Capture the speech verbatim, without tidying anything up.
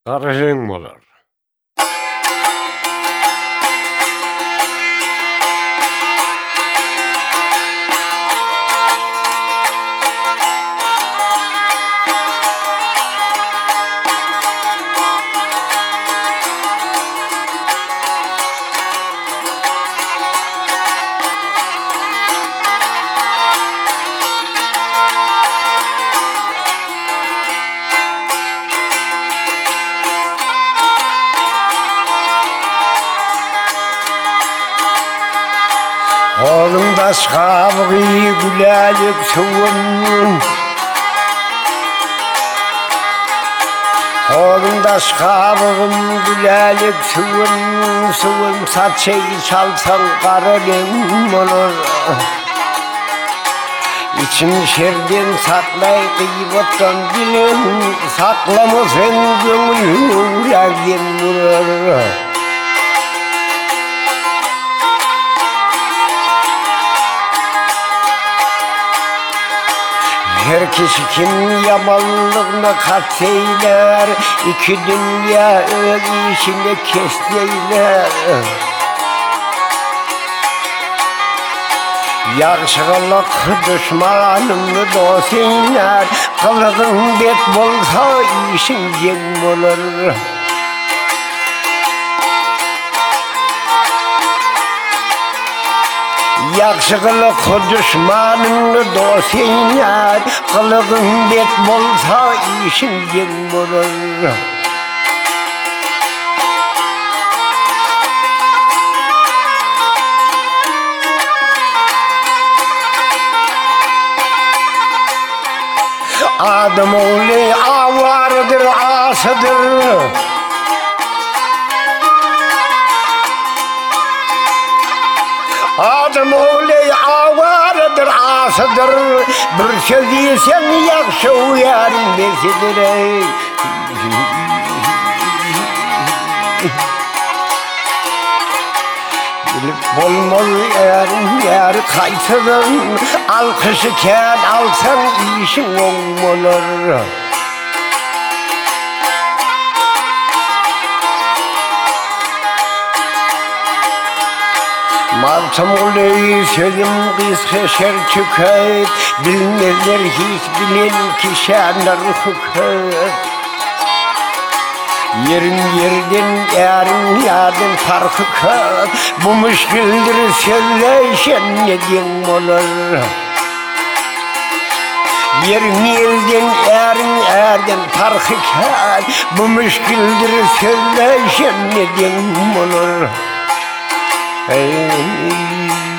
Garajyň bolar. Oğlum daş kabığı gülelik suvun, Oğlum daş kabığım gülelik suvun, Suvun saçayı çalsan karalım olur. İçin şerden saklay kıyıbattan bilin, Saklama sen gönlün yüreğin vurur. Her kişi kim yamanlığına katseyler, İki dünya öz işine kesteyler. Yakşılık düşmanını dosteyler, Kılığın bet bolsa işin cem olur. Yakşılık düşmanını dosteyler, Kılığın bet bolsa işin cem olur. Adam oğlu avardır, asıdır. Adam oğlu avardır, asıdır. Bir söz diysen yakşı uyarın besidir. Bolmol erin yer kaytıdın, Alkışı ken alsan işin oğum olur. Maltım olayı sözüm kız şer tüket, Bilmezler hiç bilin ki şenler hüket. Yerin yerden, yarın yardan farkı kat, Bu müşkildir söyleşen neden olur. Yerin yerden, yarın yardan farkı kat, Bu müşkildir söyleşen neden olur. Hey.